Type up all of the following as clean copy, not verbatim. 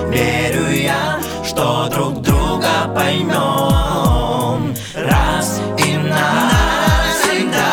верю я, что друг друга поймем раз и навсегда.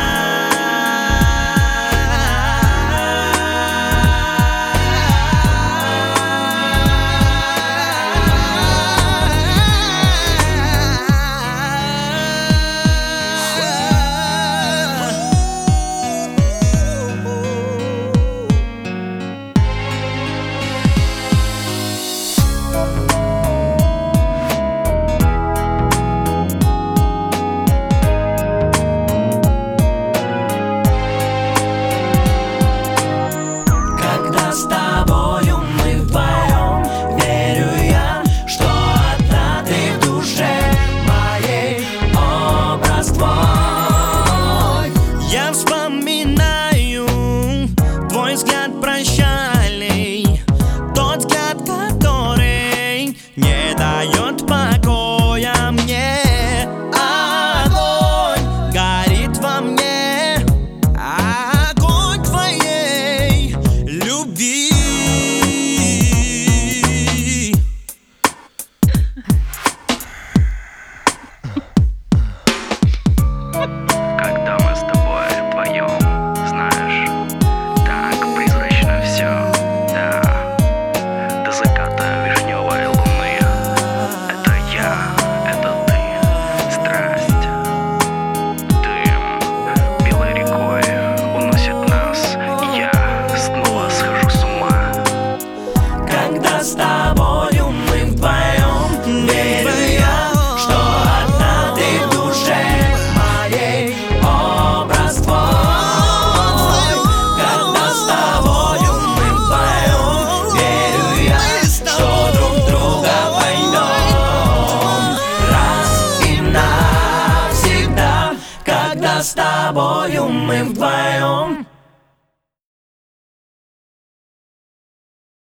С тобою мы вдвоем, верю я, что одна ты в душе моей, образ твой. Я вспоминаю твой взгляд прощальный, тот взгляд, который не дает покоя мне. Огонь горит во мне, огонь твоей любви. Когда мы с тобой вдвоем, знаешь, так призрачно все, да. До заката вишневой луны. Это я, это ты, страсть. Дым белой рекой уносит нас, и я снова схожу с ума. Когда с тобою мы вдвоем, верю я, что одна ты в душе моей, образ твой. Когда с тобою мы вдвоем, верю я, что друг друга поймем раз и навсегда. Когда с тобою мы вдвоем.